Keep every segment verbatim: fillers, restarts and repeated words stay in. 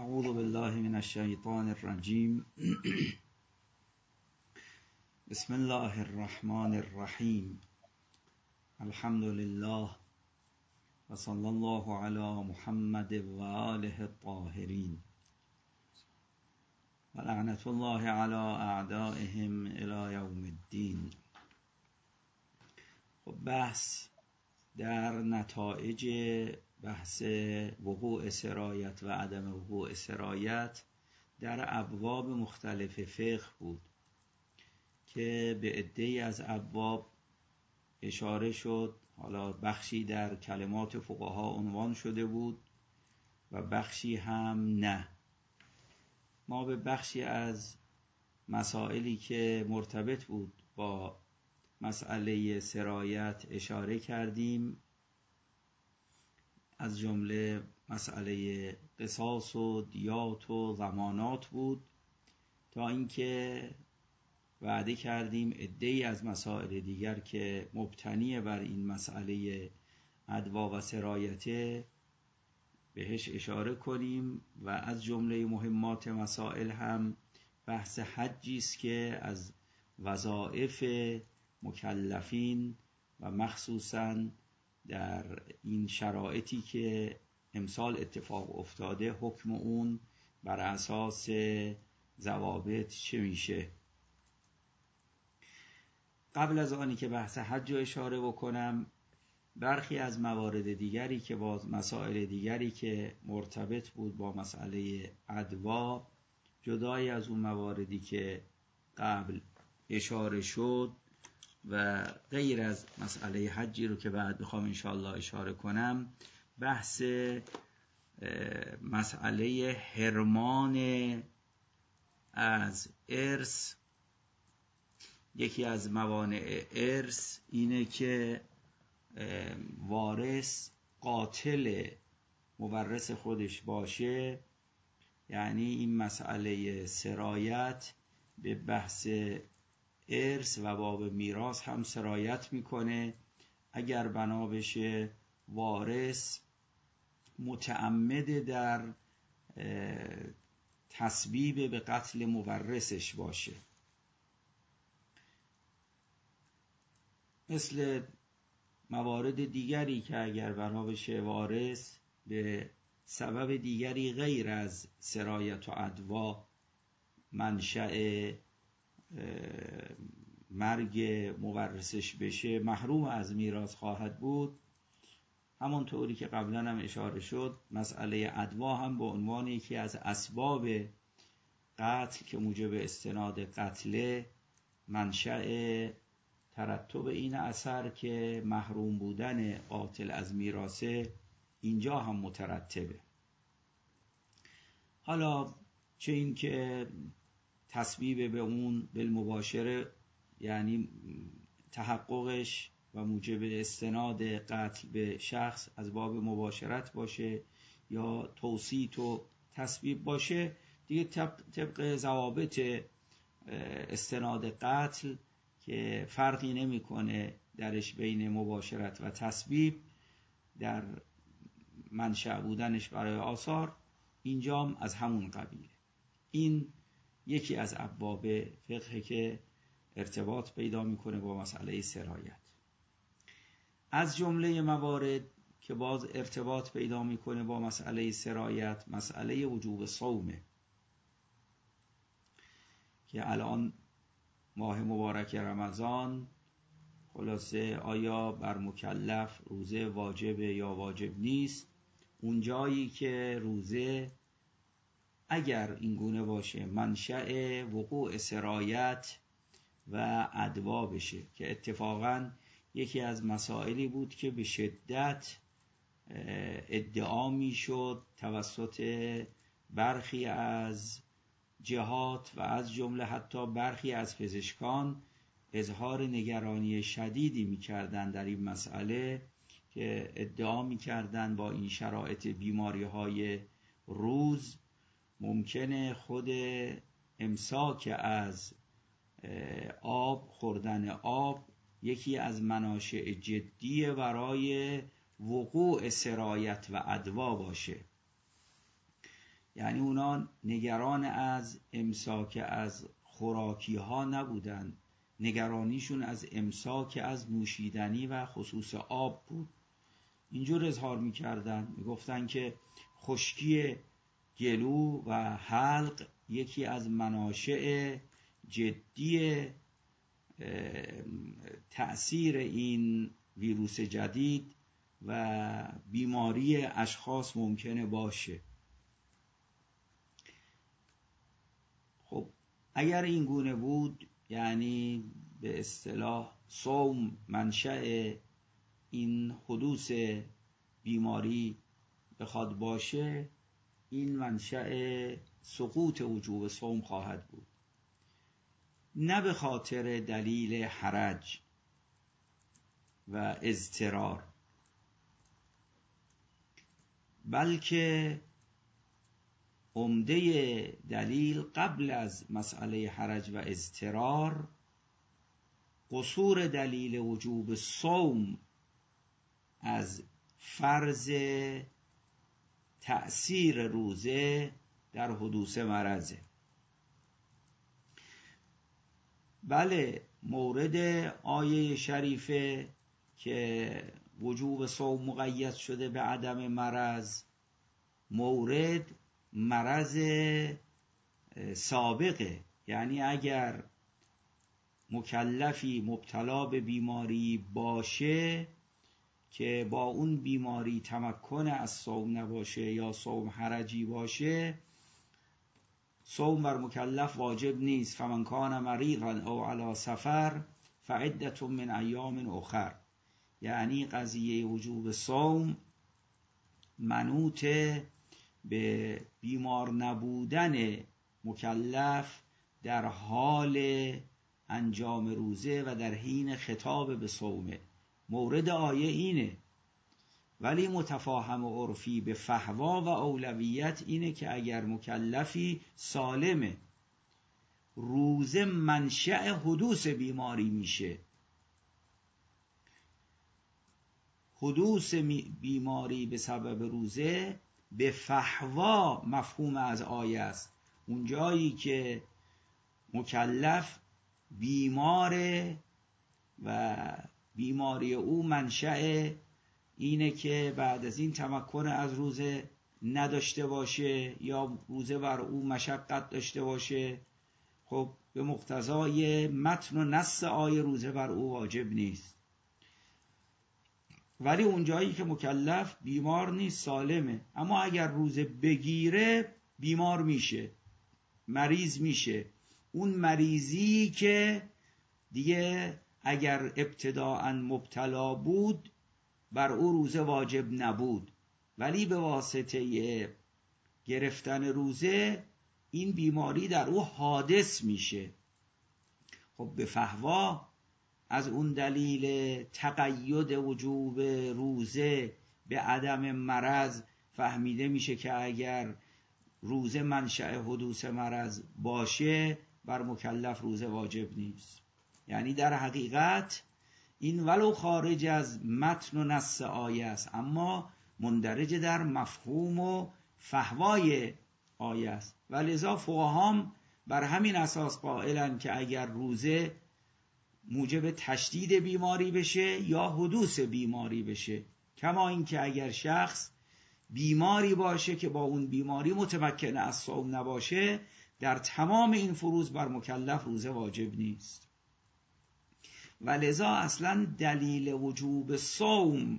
اعوذ بالله من الشیطان الرجیم. بسم الله الرحمن الرحیم. الحمد لله و صلی الله علی محمد و آله الطاهرین و لعنت الله علی اعدائهم الی یوم الدین. خب بحث در نتایج بحث وقوع سرایت و عدم وقوع سرایت در ابواب مختلف فقه بود که به عده‌ای از ابواب اشاره شد. حالا بخشی در کلمات فقها عنوان شده بود و بخشی هم نه. ما به بخشی از مسائلی که مرتبط بود با مسئله سرایت اشاره کردیم، از جمله مسئله قصاص و دیات و ضمانات بود، تا اینکه وعده کردیم عده‌ای از مسائل دیگر که مبتنی بر این مسئله ادوا و سرایته بهش اشاره کنیم. و از جمله مهمات مسائل هم بحث حجی است که از وظایف مکلفین و مخصوصاً در این شرایطی که امسال اتفاق افتاده حکم اون بر اساس ضوابط چه میشه. قبل از آنی که بحث حج رو اشاره بکنم، برخی از موارد دیگری که با مسائل دیگری که مرتبط بود با مسئله ادوا، جدای از اون مواردی که قبل اشاره شد و غیر از مسئله حجی رو که بعد بخوام انشاءالله اشاره کنم، بحث مسئله حرمان از ارث. یکی از موانع ارث اینه که وارث قاتل مورث خودش باشه، یعنی این مسئله سرایت به بحث ارث و باب میراث هم سرایت میکنه. اگر بنا بشه وارث متعمد در تسبیب به قتل مورثش باشه، مثل موارد دیگری که اگر بنا بشه وارث به سبب دیگری غیر از سرایت و ادوا منشأ مرگ مورثش بشه، محروم از میراث خواهد بود. همونطوری که قبلا هم اشاره شد، مسئله ادوا هم به عنوان یکی از اسباب قتل که موجب استناد قتل، منشأ ترتب این اثر که محروم بودن قاتل از میراثه اینجا هم مترتبه. حالا چه این که تسبیب به اون بالمباشره، یعنی تحققش و موجب استناد قتل به شخص از باب مباشرت باشه یا توسیط و تسبیب باشه، دیگه طبق ضوابط استناد قتل که فرقی نمیکنه درش بین مباشرت و تسبیب در منشأ بودنش برای آثار، اینجا هم از همون قبیله. این یکی از ابواب فقه که ارتباط پیدا میکنه با مسئله سرایت. از جمله موارد که باز ارتباط پیدا میکنه با مسئله سرایت، مسئله وجوب صومه که الان ماه مبارک رمضان، خلاصه آیا بر مکلف روزه واجبه یا واجب نیست. اون جایی که روزه اگر این گونه باشه منشأ وقوع سرایت و ادوا بشه، که اتفاقاً یکی از مسائلی بود که به شدت ادعا می شد توسط برخی از جهات و از جمله حتی برخی از پزشکان، اظهار نگرانی شدیدی می کردن در این مسئله، که ادعا می کردن با این شرایط بیماری های روز ممکنه خود امساک از آب، خوردن آب، یکی از مناشع جدی برای وقوع سرایت و ادوا باشه. یعنی اونا نگران از امساک از خوراکی ها نبودن، نگرانیشون از امساک از نوشیدنی و خصوص آب بود. اینجور اظهار میکردن، میگفتن که خشکی گلو و حلق یکی از مناشع جدی تأثیر این ویروس جدید و بیماری اشخاص ممکنه باشه. خب اگر این گونه بود، یعنی به اصطلاح صوم منشأ این حدوث بیماری بخواد باشه، این منشأ سقوط وجوب صوم خواهد بود، نه به خاطر دلیل حرج و اضطرار، بلکه عمده دلیل قبل از مسئله حرج و اضطرار قصور دلیل وجوب صوم از فرض تأثیر روزه در حدوث مرضه. بله، مورد آیه شریفه که وجوب صوم مقید شده به عدم مرض، مورد مرض سابقه. یعنی اگر مکلفی مبتلا به بیماری باشه که با اون بیماری تمکن از صوم نباشه یا صوم حرجی باشه، صوم بر مکلف واجب نیست. فمن کان مریضا او علی سفر فعدة من ایام اخر. یعنی قضیه وجوب صوم منوط به بیمار نبودن مکلف در حال انجام روزه و در حین خطاب به صومه. مورد آیه اینه، ولی متفاهم و عرفی به فحوا و اولویت اینه که اگر مکلفی سالمه، روزه منشأ حدوث بیماری میشه. حدوث بیماری به سبب روزه به فحوا مفهوم از آیه است. اون جایی که مکلف بیماره و بیماری او منشأ اینه که بعد از این تمکن از روزه نداشته باشه یا روزه بر او مشقت داشته باشه، خب به مقتضای متن و نص آیه روزه بر او واجب نیست. ولی اون جایی که مکلف بیمار نیست، سالمه، اما اگر روزه بگیره بیمار میشه، مریض میشه. اون مریضی که دیگه اگر ابتداءً مبتلا بود بر او روزه واجب نبود، ولی به واسطه گرفتن روزه این بیماری در او حادث میشه. خب به فحوا از اون دلیل تقید وجوب روزه به عدم مرض فهمیده میشه که اگر روزه منشأ حدوث مرض باشه بر مکلف روزه واجب نیست. یعنی در حقیقت این ولو خارج از متن و نص آیه است، اما مندرج در مفهوم و فحوای آیه است. و لذا فقهام بر همین اساس قائلن که اگر روزه موجب تشدید بیماری بشه یا حدوث بیماری بشه، کما اینکه اگر شخص بیماری باشه که با اون بیماری متمکن از صوم نباشه، در تمام این فروض بر مکلف روزه واجب نیست. و لذا اصلا دلیل وجوب صوم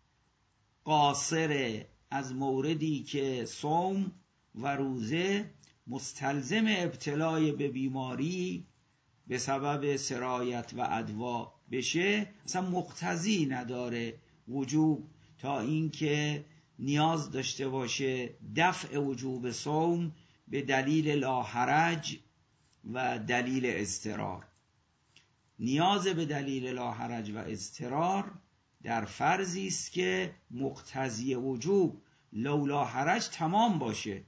قاصر از موردی که صوم و روزه مستلزم ابتلای به بیماری به سبب سرایت و ادوا بشه، اصلا مقتضی نداره وجوب تا اینکه نیاز داشته باشه دفع وجوب صوم به دلیل لاحرج و دلیل اضطرار. نیاز به دلیل لاحرج و اضطرار در فرضی است که مقتضی وجوب لولا حرج تمام باشه،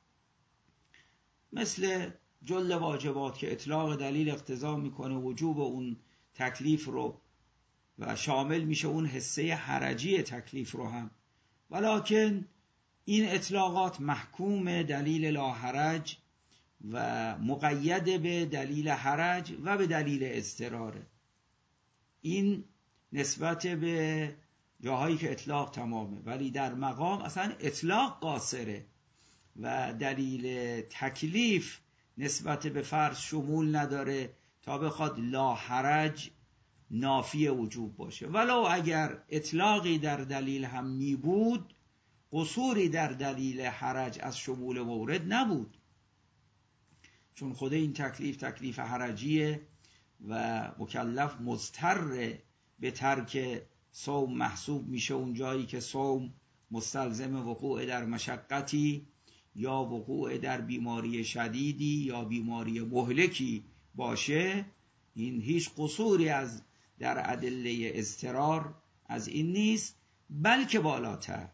مثل جل واجبات که اطلاق دلیل اقتضا میکنه وجوب اون تکلیف رو و شامل میشه اون حصه حرجی تکلیف رو هم. ولکن این اطلاقات محکوم دلیل لا حرج و مقید به دلیل حرج و به دلیل اضطراره. این نسبت به جاهایی که اطلاق تمامه، ولی در مقام اصلا اطلاق قاصره و دلیل تکلیف نسبت به فرض شمول نداره تا بخواد لا حرج نافی وجوب باشه. ولو اگر اطلاقی در دلیل هم می بود، قصوری در دلیل حرج از شمول مورد نبود، چون خود این تکلیف تکلیف حرجیه و مکلف مضطر به ترک صوم محسوب میشه اون جایی که صوم مستلزم وقوع در مشقتی یا وقوع در بیماری شدیدی یا بیماری مهلکی باشه. این هیچ قصوری از در ادله اضطرار از این نیست، بلکه بالاتر.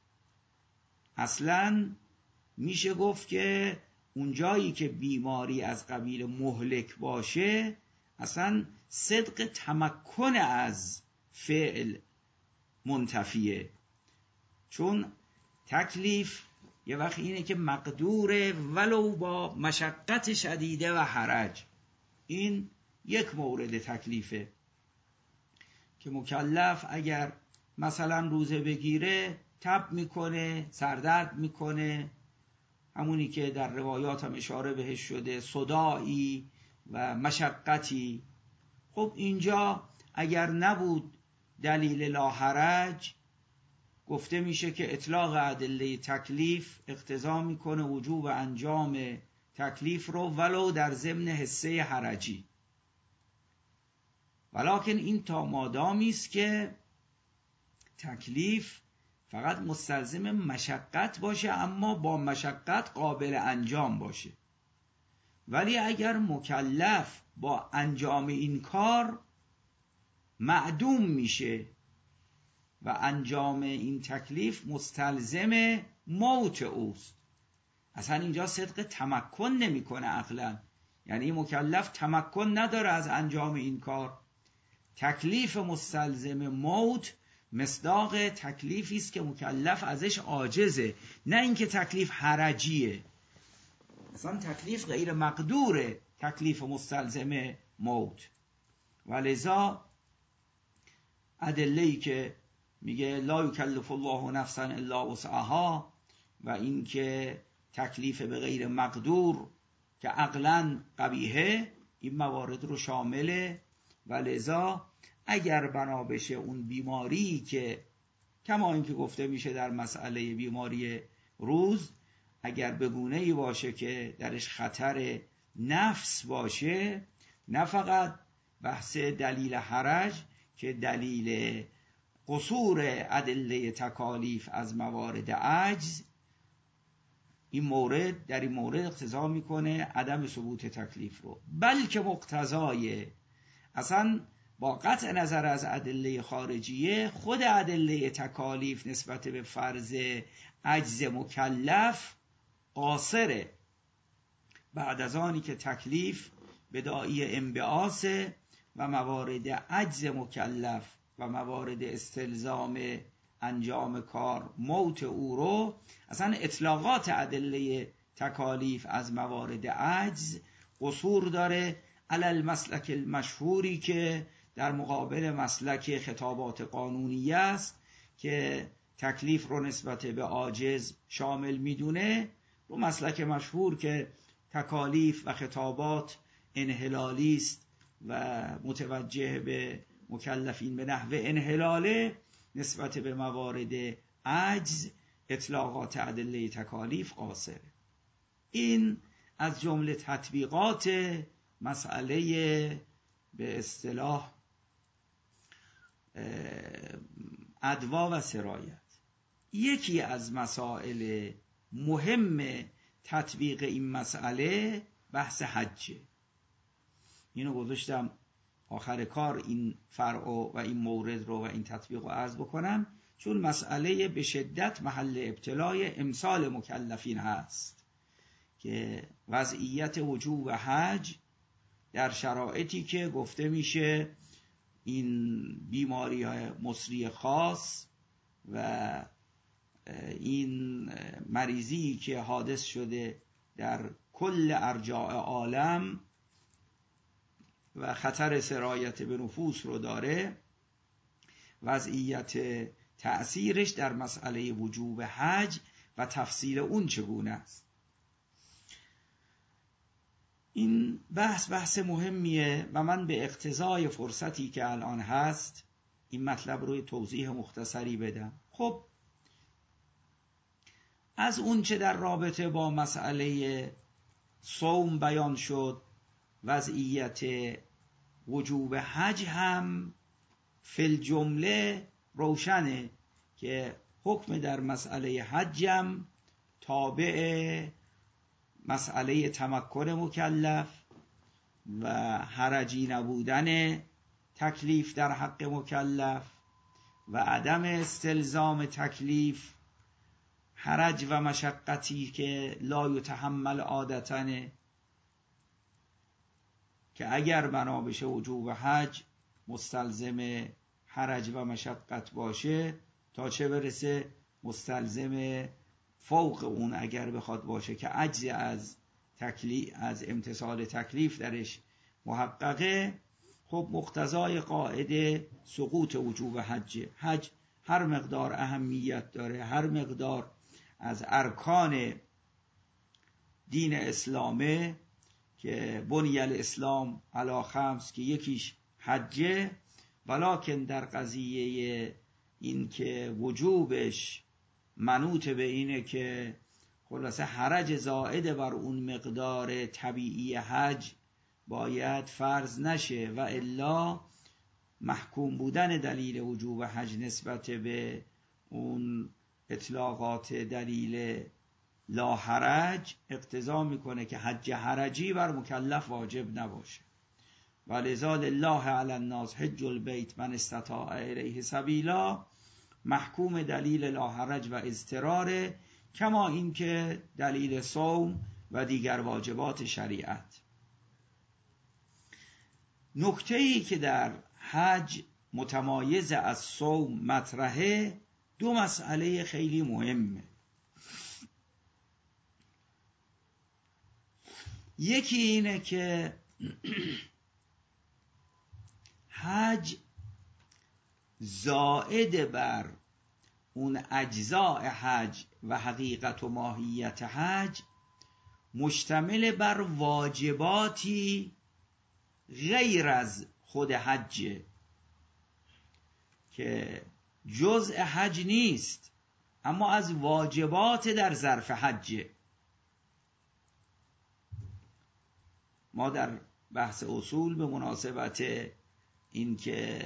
اصلاً میشه گفت که اون جایی که بیماری از قبیل مهلک باشه اصلا صدق تمکن از فعل منتفیه، چون تکلیف یه وقت اینه که مقدوره ولو با مشقت شدیده و حرج. این یک مورد تکلیفه که مکلف اگر مثلا روزه بگیره تب میکنه، سردرد میکنه، همونی که در روایات هم اشاره بهش شده، صداعی و مشقتی. خب اینجا اگر نبود دلیل لا حرج، گفته میشه که اطلاق ادله تکلیف اقتضا میکنه وجوب انجام تکلیف رو ولو در ضمن حصه حرجی. ولکن این تا مادامی است که تکلیف فقط مستلزم مشقت باشه، اما با مشقت قابل انجام باشه. ولی اگر مکلف با انجام این کار معدوم میشه و انجام این تکلیف مستلزم موت اوست، اصلا اینجا صدق تمکن نمیکنه عقلا، یعنی مکلف تمکن نداره از انجام این کار. تکلیف مستلزم موت مصداق تکلیفی است که مکلف ازش عاجزه، نه اینکه تکلیف حرجیه. اصلا تکلیف غیر مقدوره، تکلیف مستلزم موت. ولذا ادله‌ای که میگه لا یکلف الله نفسا الا وسعها و اینکه تکلیف به غیر مقدور که عقلاً قبیحه، این موارد رو شامله. ولذا اگر بنا بشه اون بیماری که کما اینکه گفته میشه در مسئله بیماری روز، اگر به گونه‌ای باشه که درش خطر نفس باشه، نه فقط بحث دلیل حرج که دلیل قصور ادله تکالیف از موارد عجز، این مورد در این مورد اقتضا میکنه عدم ثبوت تکلیف رو، بلکه مقتضای اصلا با قطع نظر از ادله خارجیه خود ادله تکالیف نسبت به فرض عجز مکلف قاصره، بعد از آنی که تکلیف بداعی انبعاث و موارد عجز مکلف و موارد استلزام انجام کار موت او رو، اصلا اطلاقات ادله تکالیف از موارد عجز قصور داره، علی المسلک المشهوری که در مقابل مسلک خطابات قانونیه است که تکلیف رو نسبت به عاجز شامل میدونه، رو مسلک مشهور که تکالیف و خطابات انحلالی است و متوجه به مکلفین به نحو انحلاله، نسبت به موارد عجز اطلاقات ادله تکالیف قاصره. این از جمله تطبیقات مسئله به اصطلاح ادوا و سرایت. یکی از مسائل مهم تطبیق این مسئله بحث حجه. اینو گذاشتم آخر کار این فرع و این مورد رو و این تطبیق رو عرض بکنم، چون مسئله به شدت محل ابتلای امثال مکلفین هست که وضعیت وجوب حج در شرایطی که گفته میشه این بیماری های مصری خاص و این مریضی که حادث شده در کل ارجاء عالم و خطر سرایت به نفوس رو داره، وضعیت تأثیرش در مسئله وجوب حج و تفصیل اون چگونه است. این بحث بحث مهمیه و من به اقتضای فرصتی که الان هست این مطلب روی توضیح مختصری بدم. خب از اون چه در رابطه با مسئله صوم بیان شد، وضعیت وجوب حج هم فی الجمله روشنه که حکم در مسئله حجم تابع مسئله تمکن مکلف و حرجی نبودن تکلیف در حق مکلف و عدم استلزام تکلیف حرج و مشقتی که لا یتحمل عادتنه، که اگر بنا بشه وجوب حج مستلزم حرج و مشقت باشه، تا چه برسه مستلزم فوق اون اگر بخواد باشه که عجز از تکلیف از امتثال تکلیف درش محققه. خب مقتضای قاعده سقوط وجوب حج، حج هر مقدار اهمیت داره، هر مقدار از ارکان دین اسلامه که بنی الاسلام علی خمس که یکیش حجه، ولکن در قضیه این که وجوبش منوط به اینه که خلاصه حرج زائد بر اون مقدار طبیعی حج باید فرض نشه و الا محکوم بودن دلیل وجوب حج نسبت به اون اطلاقات دلیل لا حرج اقتضا میکنه که حج حرجی بر مکلف واجب نباشه. ولذا لله علی الناس حج البیت من استطاع الیه سبیلا محکوم دلیل لا حرج و اضطرار، کما اینکه دلیل صوم و دیگر واجبات شریعت. نکته‌ای که در حج متمایز از صوم مطرحه، دو مسئله خیلی مهمه. یکی اینه که حج زائد بر اون اجزاء حج و حقیقت و ماهیت حج مشتمل بر واجباتی غیر از خود حج که جزء حج نیست اما از واجبات در ظرف حج. ما در بحث اصول به مناسبت این که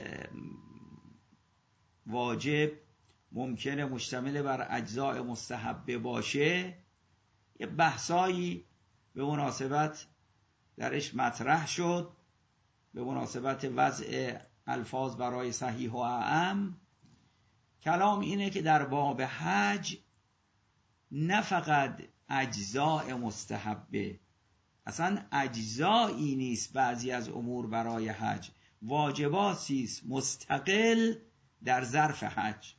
واجب ممکنه مشتمل بر اجزاء مستحبه باشه یه بحثایی به مناسبت درش مطرح شد، به مناسبت وضع الفاظ برای صحیح و اعم. کلام اینه که در باب حج نه فقط اجزاء مستحبه، اصلا اجزایی نیست بعضی از امور برای حج، واجباتی است مستقل در ظرف حج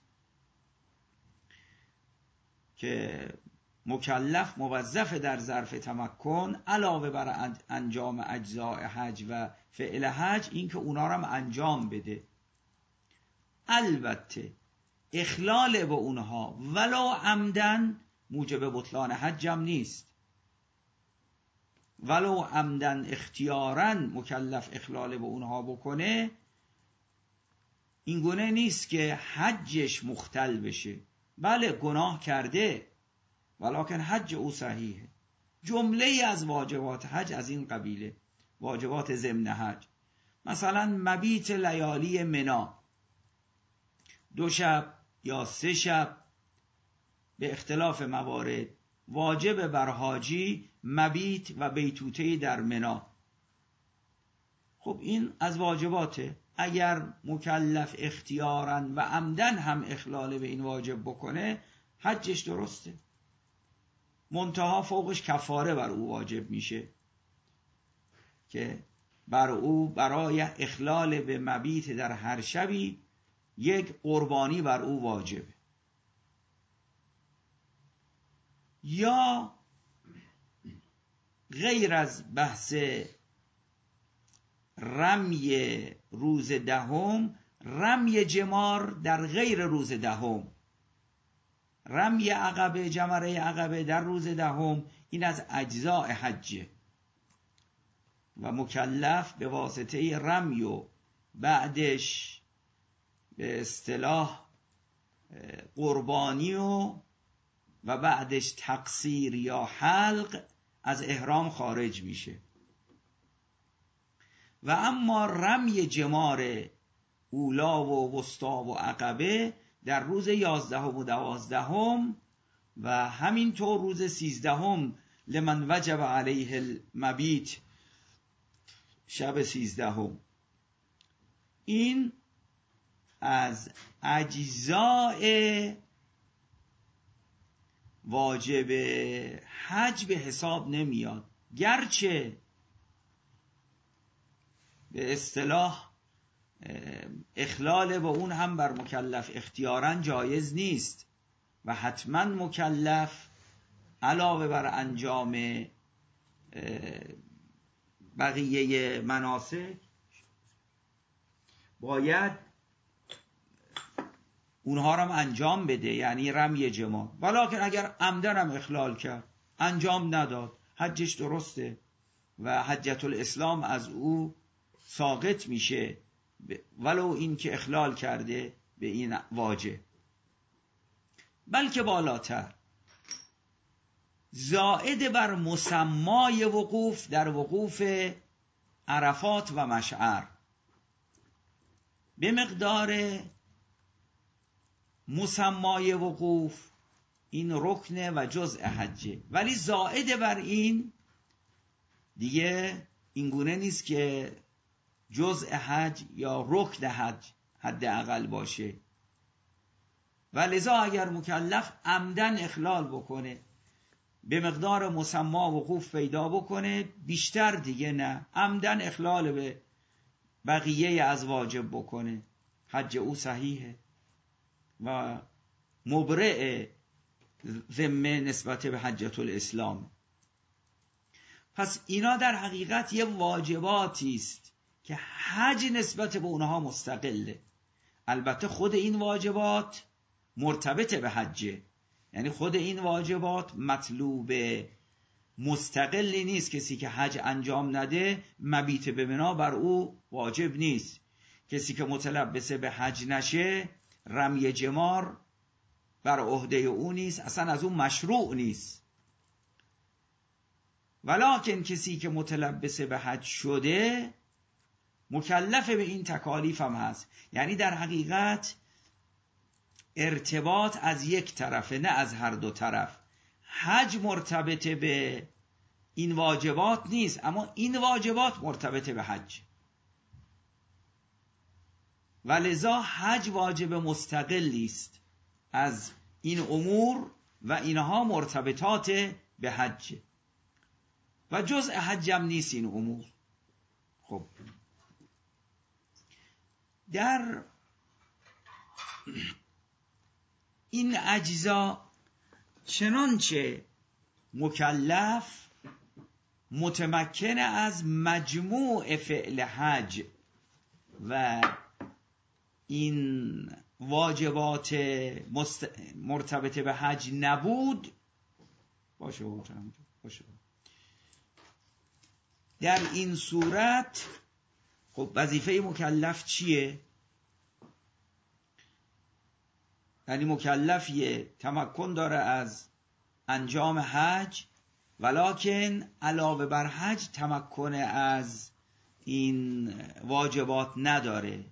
که مکلف موظف در ظرف تمکن علاوه بر انجام اجزاء حج و فعل حج این که اونا رو هم انجام بده. البته اخلال به اونها ولو عمدن موجب بطلان حج هم نیست، ولو عمدن اختیاراً مکلف اخلال به اونها بکنه این گونه نیست که حجش مختل بشه. بله گناه کرده ولکن حج او صحیحه. جمله از واجبات حج از این قبیله، واجبات ضمن حج، مثلا مبیت لیالی منی، دو شب یا سه شب به اختلاف موارد واجب بر حاجی مبیت و بیتوته در منی. خب این از واجباته. اگر مکلف اختیاراً و عمدن هم اخلال به این واجب بکنه حجش درسته، منتها فوقش کفاره بر او واجب میشه که بر او برای اخلال به مبیت در هر شبی یک قربانی بر او واجبه. یا غیر از بحث رمی روز دهم، رمی جمار در غیر روز دهم، رمی عقبه، جمره عقبه در روز دهم، این از اجزاء حجه و مکلف به واسطه رمی و بعدش به اصطلاح قربانی و و بعدش تقصیر یا حلق از احرام خارج میشه. و اما رمی جمار اولا و وسطا و عقبه در روز یازدهم و دوازدهم و همینطور روز سیزدهم لمن وجب علیه المبیت، شب سیزدهم، این از اجزاء واجب حج به حساب نمیاد، گرچه به اصطلاح اخلال با اون هم بر مکلف اختیاراً جایز نیست و حتما مکلف علاوه بر انجام بقیه مناسک باید اونها رو هم انجام بده، یعنی رمی جمار. ولیکن اگر عمدن هم اخلال کرد، انجام نداد، حجش درسته و حجت الاسلام از او ساقط میشه ولو این که اخلال کرده به این واجب. بلکه بالاتر زائد بر مسمای وقوف در وقوف عرفات و مشعر به مقدار مسمای وقوف، این رکن و جزء حجه، ولی زائد بر این دیگه اینگونه نیست که جزء حج یا رکن حج حداقل باشه. و لذا اگر مکلف عمدن اخلال بکنه، به مقدار مسما وقوف پیدا بکنه، بیشتر دیگه نه، عمدن اخلال به بقیه از واجب بکنه، حج او صحیحه و مبرئ ذمه نسبت به حجت الاسلام. پس اینا در حقیقت یه واجباتی است که حج نسبت به اونها مستقله. البته خود این واجبات مرتبط به حجه، یعنی خود این واجبات مطلوب مستقلی نیست. کسی که حج انجام نده مبیت به منا بر او واجب نیست. کسی که متلبس به حج نشه رمی جمار بر عهده او نیست، اصلا از اون مشروع نیست. ولکن کسی که متلبس به حج شده مکلف به این تکالیف هم هست، یعنی در حقیقت ارتباط از یک طرفه نه از هر دو طرف. حج مرتبط به این واجبات نیست، اما این واجبات مرتبط به حج و لذا حج واجب مستقلی است از این امور و اینها مرتبطات به حج و جزء حج هم نیست این امور. خب در این اجزا چنانچه مکلف متمکن از مجموع فعل حج و این واجبات مست... مرتبط به حج نبود باشه باشه در این صورت خب وظیفه مکلف چیه؟ یعنی مکلفیه تمکن داره از انجام حج، ولکن علاوه بر حج تمکن از این واجبات نداره.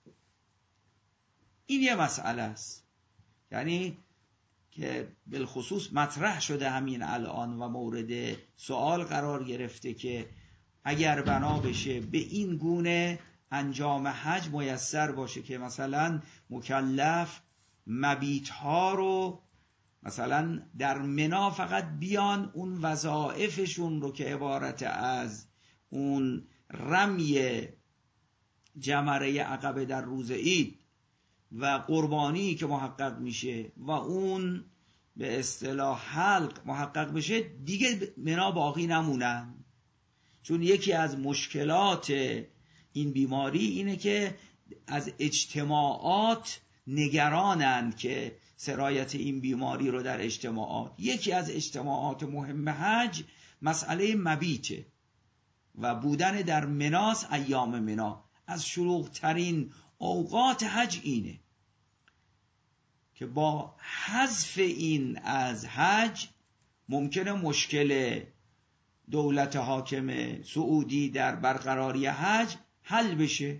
این یه مسئله است، یعنی که بالخصوص مطرح شده همین الان و مورد سوال قرار گرفته که اگر بنا بشه به این گونه انجام حج میسر باشه که مثلا مکلف مبیت ها رو مثلا در منا فقط بیان اون وظایفشون رو که عبارت از اون رمی جمره عقبه در روز عید و قربانی که محقق میشه و اون به اصطلاح حلق محقق بشه دیگه منا باقی نمونن. چون یکی از مشکلات این بیماری اینه که از اجتماعات نگرانند که سرایت این بیماری رو در اجتماعات. یکی از اجتماعات مهم حج مسئله مبیته و بودن در مناس، ایام منا. از شلوغ ترین اوقات حج اینه که با حذف این از حج ممکنه مشکل دولت حاکم سعودی در برقراری حج حل بشه.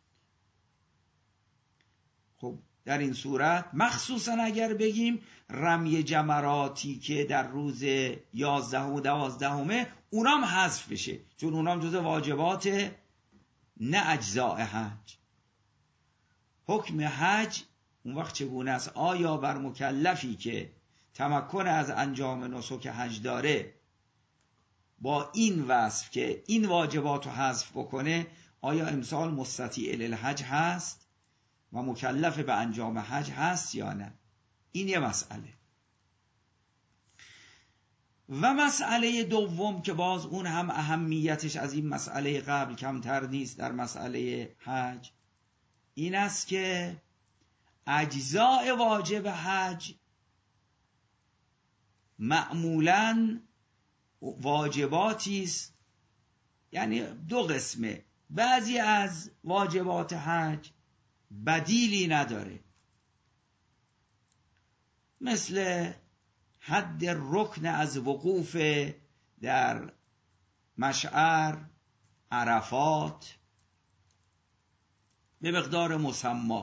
خب در این صورت مخصوصا اگر بگیم رمی جمراتی که در روز یازده و دوازدهمه اونام حذف بشه، چون اونام جز واجبات نه اجزاء حج. حکم حج اون وقت چگونه است؟ آیا بر مکلفی که تمکن از انجام نسک حج داره با این وصف که این واجبات رو حذف بکنه، آیا امسال مستطیع للحج هست و مکلف به انجام حج هست یا نه؟ این یه مسئله. و مسئله دوم که باز اون هم اهمیتش از این مسئله قبل کمتر نیست در مسئله حج، این است که اجزاء واجب حج معمولاً واجباتی است، یعنی دو قسمه. بعضی از واجبات حج بدیلی نداره، مثل حد رکن از وقوف در مشعر عرفات به مقدار مسمی،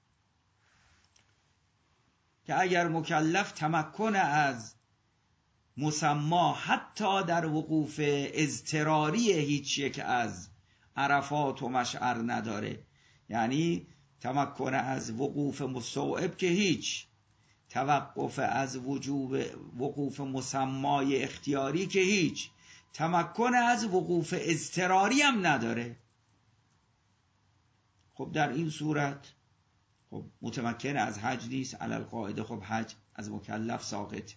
که اگر مکلف تمکن از مسما حتی در وقوف اضطراری هیچ یک از عرفات و مشعر نداره، یعنی تمکن از وقوف مستوعب که هیچ، توقف از وجوب وقوف مسمای اختیاری که هیچ، تمکن از وقوف اضطراری هم نداره، خب در این صورت خب متمکن از حج نیست. علی القاعده خب حج از مکلف ساقط،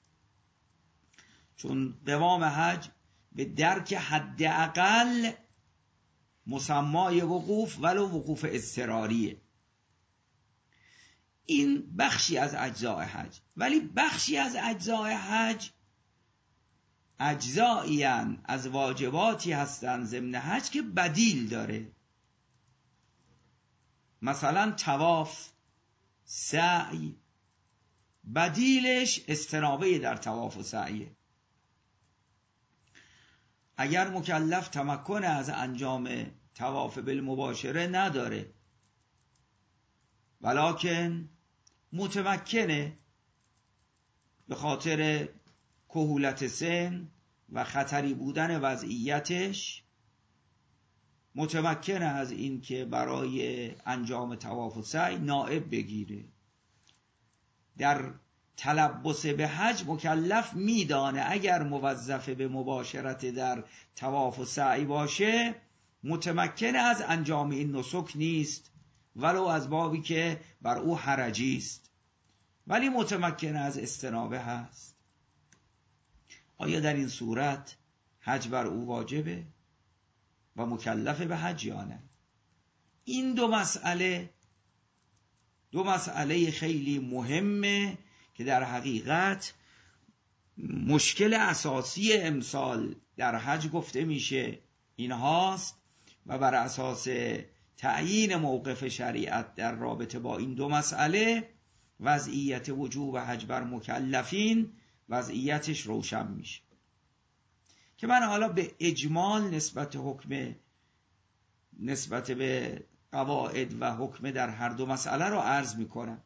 چون قوام حج به درک حداقل مسمای وقوف ولو وقوف اضطراریه. این بخشی از اجزاء حج. ولی بخشی از اجزاء حج اجزایی از واجباتی هستند ضمن حج که بدیل داره، مثلا طواف، سعی، بدیلش استنابه در طواف و سعیه. اگر مکلف تمکن از انجام طواف بالمباشره نداره ولکن متمکنه به خاطر کهولت سن و خطری بودن وضعیتش، متمکنه از این که برای انجام طواف و سعی نائب بگیره. در تلبس به حج مکلف میدانه اگر موظف به مباشرت در طواف و سعی باشه متمکن از انجام این نسک نیست، ولو از بابی که بر او حرجی است، ولی متمکن از استنابه هست. آیا در این صورت حج بر او واجبه و مکلف به حج یا نه؟ این دو مسئله دو مسئله خیلی مهمه که در حقیقت مشکل اساسی امسال در حج گفته میشه این هاست و بر اساس تعیین موقف شریعت در رابطه با این دو مسئله وضعیت وجوب حج بر مکلفین وضعیتش روشن میشه، که من حالا به اجمال نسبت حکم نسبت به قواعد و حکم در هر دو مسئله رو عرض میکنم.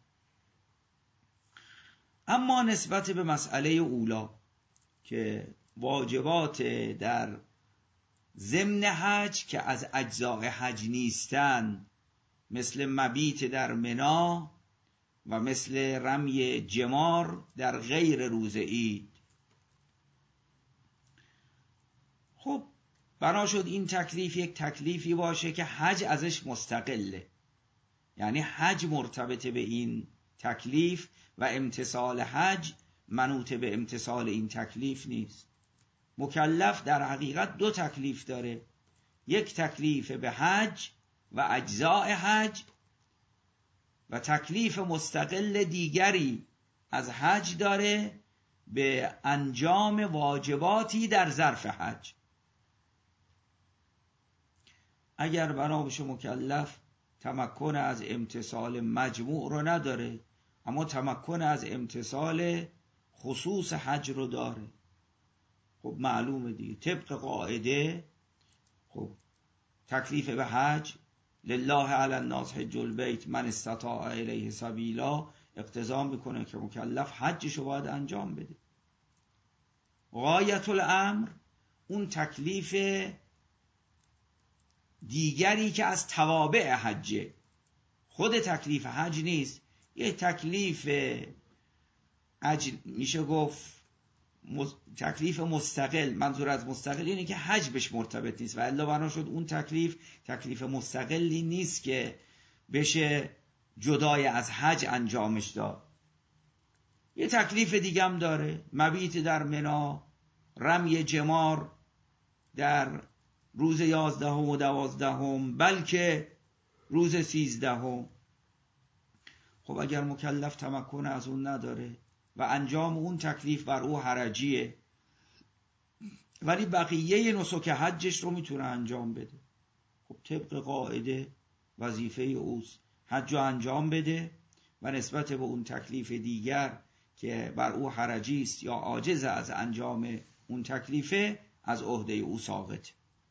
اما نسبت به مسئله اولا که واجبات در ضمن حج که از اجزاء حج نیستن، مثل مبیت در منا و مثل رمی جمار در غیر روز عید، خب بنا شد این تکلیف یک تکلیفی باشه که حج ازش مستقله، یعنی حج مرتبط به این تکلیف و امتثال حج منوط به امتثال این تکلیف نیست. مکلف در حقیقت دو تکلیف داره، یک تکلیف به حج و اجزاء حج و تکلیف مستقل دیگری از حج داره به انجام واجباتی در ظرف حج. اگر بنا بشه مکلف تمکن از امتثال مجموع رو نداره، اما تمکن از امتثال خصوص حج رو داره، خب معلومه دیگه طبق قاعده خب تکلیف به حج لله علی الناس حج البیت من استطاع الیه سبیلا اقتضا میکنه که مکلف حجشو باید انجام بده. غایت الامر اون تکلیف دیگری که از توابع حجه، خود تکلیف حج نیست، یه تکلیف حج میشه گفت تکلیف مستقل. منظور از مستقل اینه که حج بهش مرتبط نیست و الا بنا شد اون تکلیف تکلیف مستقلی نیست که بشه جدای از حج انجامش داد. یه تکلیف دیگه هم داره، مبیت در منی، رمی جمار در روز یازدهم و دوازدهم بلکه روز سیزدهم. خب اگر مکلف تمکن از اون نداره و انجام اون تکلیف بر او حرجیه، ولی بقیه نسک حجش رو میتونه انجام بده، خب طبق قاعده وظیفه اوست حج رو انجام بده و نسبت به اون تکلیف دیگر که بر او حرجی است یا عاجز از انجام اون تکلیفه از عهده او ساقط.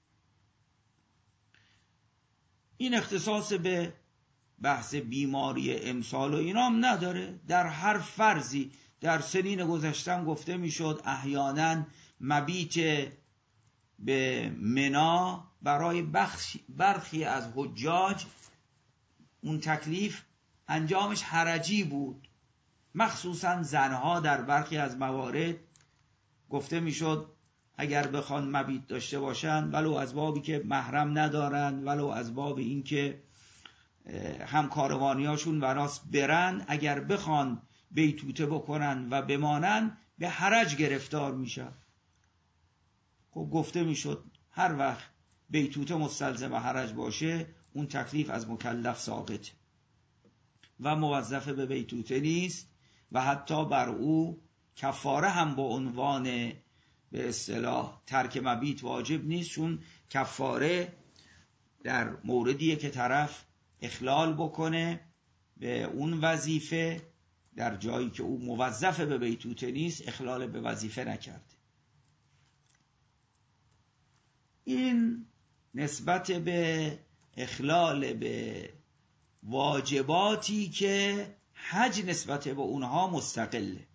این اختصاص به بحث بیماری امسال و اینام نداره. در هر فرضی در سنین گذشتم گفته میشد احیانا مبیت به منا برای برخی از حجاج اون تکلیف انجامش حرجی بود، مخصوصا زنها در برخی از موارد گفته میشد اگر بخوان مبیت داشته باشن ولو از بابی که محرم ندارن، ولو از باب این که همکاروانیاشون وراس برن، اگر بخوان بیتوته بکنن و بمانن به حرج گرفتار میشن. خب گفته میشد هر وقت بیتوته مستلزم حرج باشه اون تکلیف از مکلف ساقط و موظف به بیتوته نیست و حتی بر او کفاره هم با عنوان به اصطلاح ترک مبیت واجب نیست، چون کفاره در موردیه که طرف اخلال بکنه به اون وظیفه در جایی که او موظف به بیتوته نیست، اخلال به وظیفه نکرده. این نسبت به اخلال به واجباتی که حج نسبت به اونها مستقله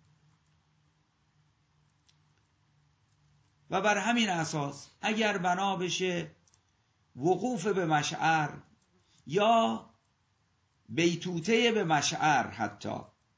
و بر همین اساس اگر بنا بشه وقوف به مشعر یا بیتوته به مشعر، حتی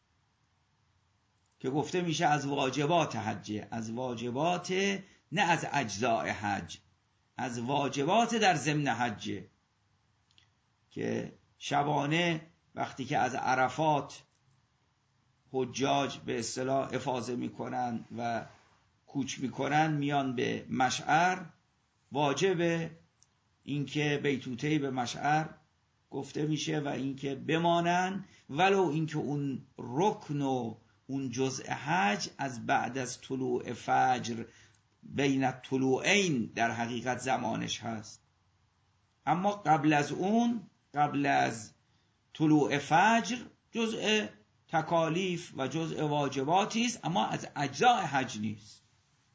که گفته میشه از واجبات حجه، از واجبات نه از اجزاء حج، از واجبات در ضمن حجه، که شبانه وقتی که از عرفات حجاج به اصطلاح افاضه میکنن و کوچ میکنن میان به مشعر، واجبه اینکه بیتوته به مشعر گفته میشه و اینکه بمانن، ولو اینکه اون رکن و اون جزء حج از بعد از طلوع فجر بین الطلوعین در حقیقت زمانش هست، اما قبل از اون، قبل از طلوع فجر جزء تکالیف و جزء واجباتی است، اما از اجزاء حج نیست.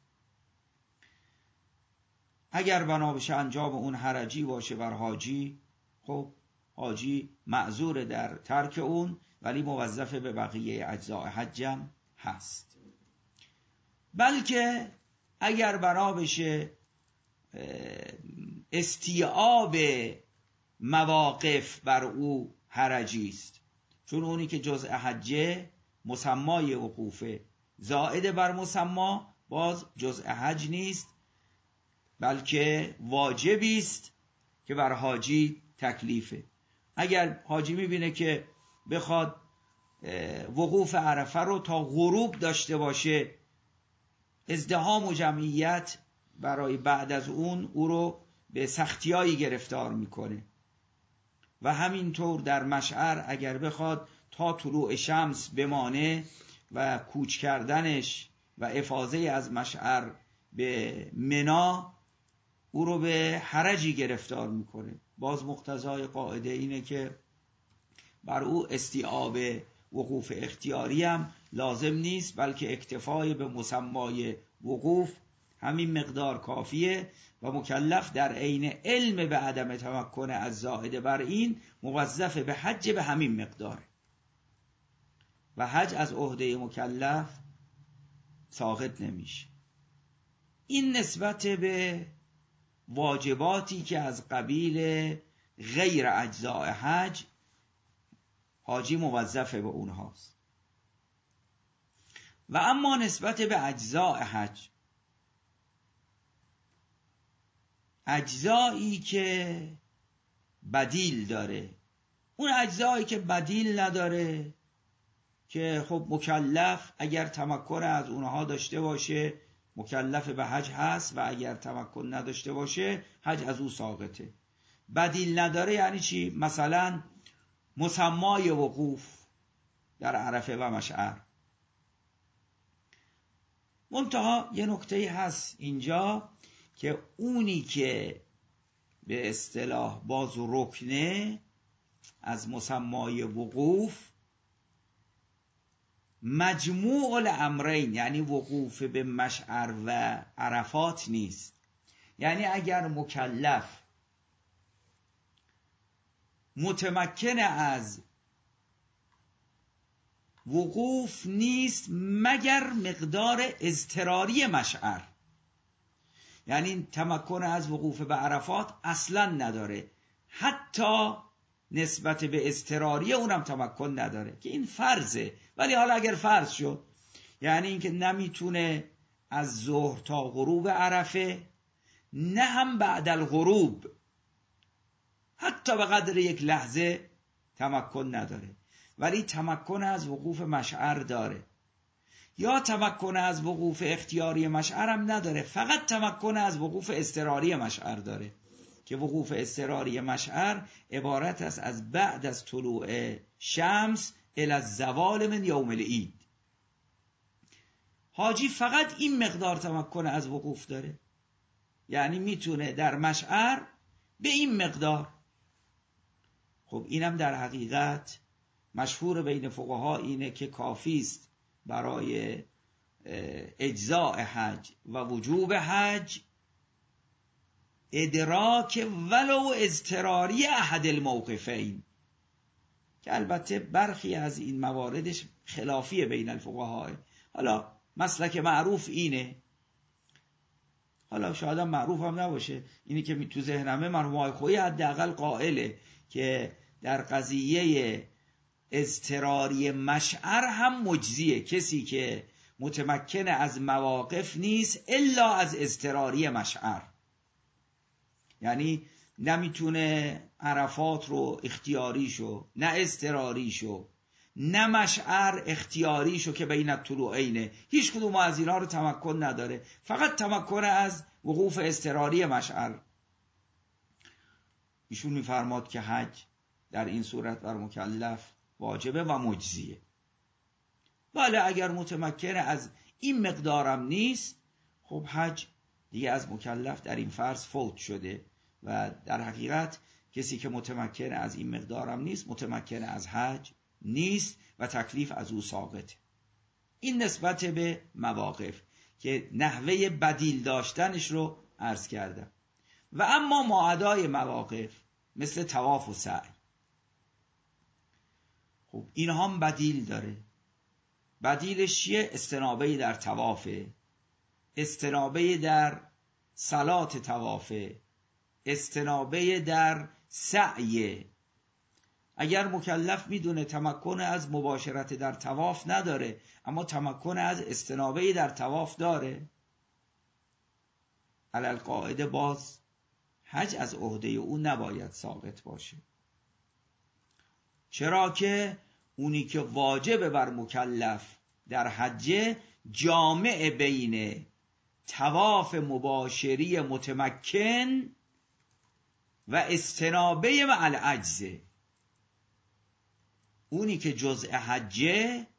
اگر بنا بشه انجام اون حرجی باشه بر حاجی، خب حاجی معذور در ترک اون ولی موظف به بقیه اجزاء حجم هست. بلکه اگر بنا بشه استیعاب مواقف بر او حرجی است، چون اونی که جزء حجه مسمای وقوفه، زائد بر مسما باز جزء حج نیست بلکه واجبی است که بر حاجی تکلیفه. اگر حاجی میبینه که بخواد وقوف عرفه رو تا غروب داشته باشه، ازدحام و جمعیت برای بعد از اون او رو به سختیایی گرفتار میکنه. و همینطور در مشعر اگر بخواد تا طلوع شمس بمانه و کوچ کردنش و افاضه از مشعر به منا او رو به حرجی گرفتار میکنه. باز مقتضای قاعده اینه که بر او استیعاب وقوف اختیاری هم لازم نیست، بلکه اکتفای به مسمای وقوف همین مقدار کافیه و مکلف در عین علم به عدم تمکن از زائد بر این موظف به حج به همین مقداره و حج از عهده مکلف ساقط نمیشه. این نسبت به واجباتی که از قبیل غیر اجزاء حج حاجی موظفه به اونهاست. و اما نسبت به اجزاء حج، اجزایی که بدیل داره، اون اجزایی که بدیل نداره که خب مکلف اگر تمکن از اونها داشته باشه مکلف به حج هست و اگر تمکن نداشته باشه حج از او ساقطه. بدیل نداره یعنی چی؟ مثلا مسمای وقوف در عرفه و مشعر. منتها یه نکته هست اینجا که اونی که به اصطلاح باز رکنه از مسمای وقوف مجموع الامرین، یعنی وقوف به مشعر و عرفات نیست. یعنی اگر مکلف متمکن از وقوف نیست مگر مقدار اضطراری مشعر، یعنی تمکن از وقوف به عرفات اصلا نداره، حتی نسبت به اضطراری اونم تمکن نداره که این فرضه. ولی حالا اگر فرض شد، یعنی اینکه نمیتونه از ظهر تا غروب عرفه، نه هم بعد الغروب حتی به قدر یک لحظه تمکن نداره، ولی تمکن از وقوف مشعر داره، یا تمکن از وقوف اختیاری مشعر هم نداره، فقط تمکن از وقوف اضطراری مشعر داره که وقوف اضطراری مشعر عبارت است از بعد از طلوع شمس الی الزوال من یوم العید. حاجی فقط این مقدار تمکن از وقوف داره، یعنی میتونه در مشعر به این مقدار. خب اینم در حقیقت مشهور بین فقها اینه که کافی است برای اجزاء حج و وجوب حج ادراک ولو اضطراری احد الموقفین، که البته برخی از این مواردش خلافیه بین الفقها. حالا مسلک معروف اینه، حالا شاید هم معروف هم نباشه، اینی که تو ذهنمه مرحوم آقای خویی حداقل قائله که در قضیه اضطراری مشعر هم مجزیه، کسی که متمکن از مواقف نیست الا از اضطراری مشعر، یعنی نمیتونه عرفات رو اختیاریشو، نه اضطراریشو، نه مشعر اختیاریشو که بین الطلوعینه، هیچ کدوم از اینا رو تمکن نداره، فقط تمکن از وقوف اضطراری مشعر. ایشون میفرماد که حج در این صورت بر مکلف واجبه و مجزیه. ولی اگر متمکن از این مقدارم نیست، خب حج دیگه از مکلف در این فرض فوت شده و در حقیقت کسی که متمکن از این مقدارم نیست متمکن از حج نیست و تکلیف از او ساقطه. این نسبت به مواقف که نحوه بدیل داشتنش رو عرض کردم. و اما معادای مواقف مثل طواف و سعی، خب این هم بدیل داره. بدیلش چیه؟ استنابه در طوافه، استنابه در صلات طوافه، استنابه در سعی. اگر مکلف میدونه تمکن از مباشرت در طواف نداره اما تمکن از استنابه در طواف داره، علی القاعده باز حج از عهده او نباید ساقط باشه. چرا که اونی که واجب بر مکلف در حج جامع بین طواف مباشری متمکن و استنابه مع العجز. اونی که جزء حجه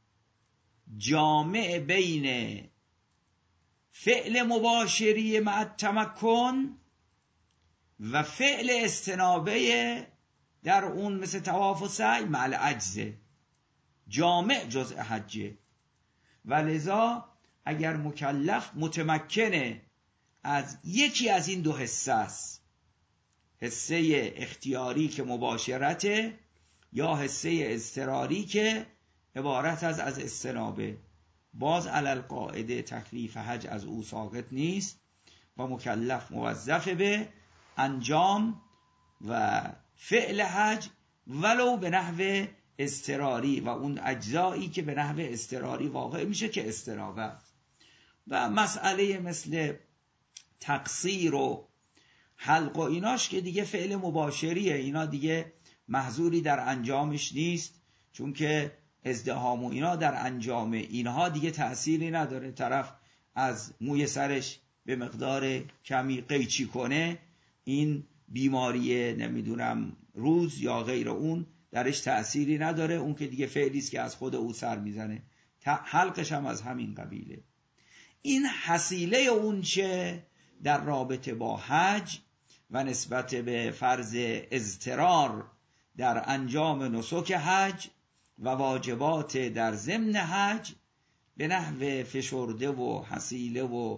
جامع بین فعل مباشری مع التمکن و فعل استنابه در اون مثل طواف و سعی مع العجز، جامع جزء حجه. و لذا اگر مکلف متمکنه از یکی از این دو حصه است، حصه اختیاری که مباشرته یا حصه اضطراری که عبارت از از استنابه، باز علل قاعده تکلیف حج از او ساقط نیست و مکلف موظف به انجام و فعل حج ولو به نحو اضطراری و اون اجزایی که به نحو اضطراری واقع میشه که استنابه. و مسئله مثل تقصیر و حلق و ایناش که دیگه فعل مباشریه، اینا دیگه محظوری در انجامش نیست، چون که ازدحام و اینا در انجام اینها دیگه تأثیری نداره. طرف از موی سرش به مقدار کمی قیچی کنه، این بیماری نمیدونم روز یا غیر اون درش تأثیری نداره، اون که دیگه فعلیست که از خود او سر میزنه. حلقش هم از همین قبیله. این حصیله اون چه در رابطه با حج و نسبت به فرض اضطرار در انجام نسک حج و واجبات در ضمن حج به نحو فشرده و حصیله و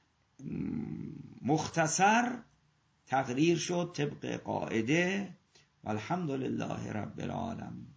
مختصر تقریر شد طبق قاعده. والحمد لله رب العالمین.